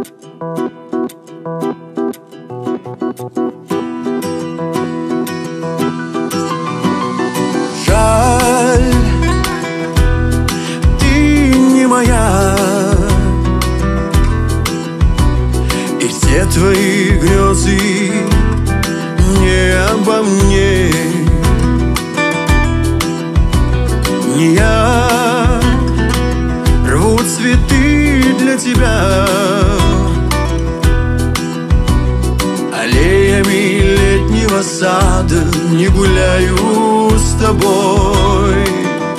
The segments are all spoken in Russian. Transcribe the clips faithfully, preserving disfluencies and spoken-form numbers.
Жаль, ты не моя, и все твои грезы не обо мне. Не я рву цветы для тебя, аллеями летнего сада не гуляю с тобой.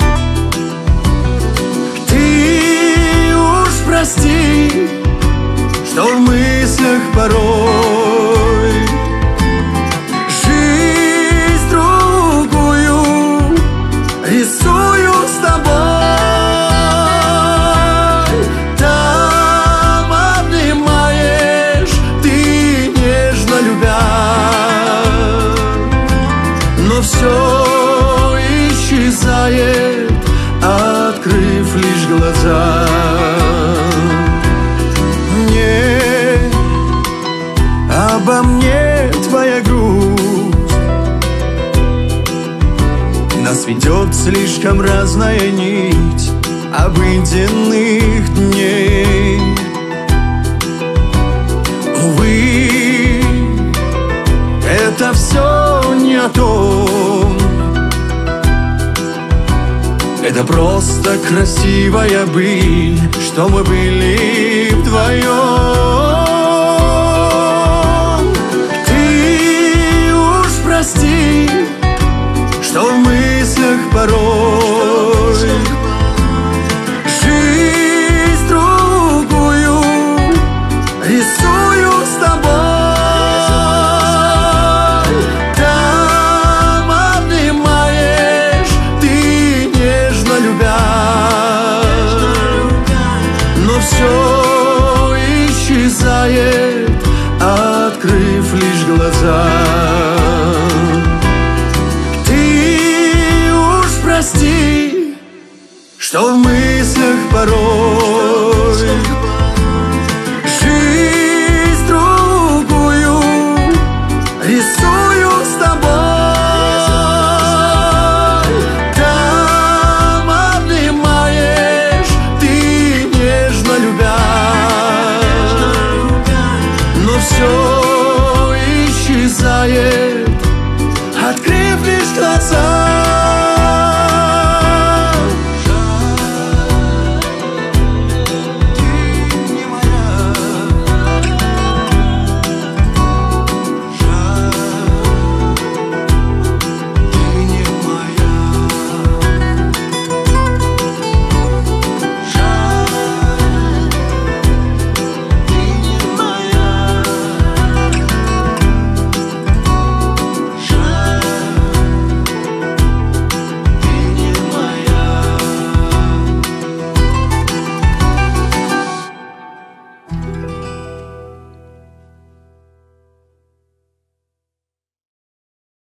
Ты уж прости, что в мыслях порой жизнь другую рисую с тобой. Там обнимаешь ты, нежно любя, но все исчезает, открыв лишь глаза. Не обо мне твоя грусть, нас ведет слишком разная нить обыденных дней. Увы, это все не о том. Это просто красивая быль, что мы были вдвоем. Ты уж прости, что в мыслях порой жизнь другую рисую с тобой. Там обнимаешь ты, нежно любя, но все исчезает, открыв лишь глаза. Прости, что в мыслях порой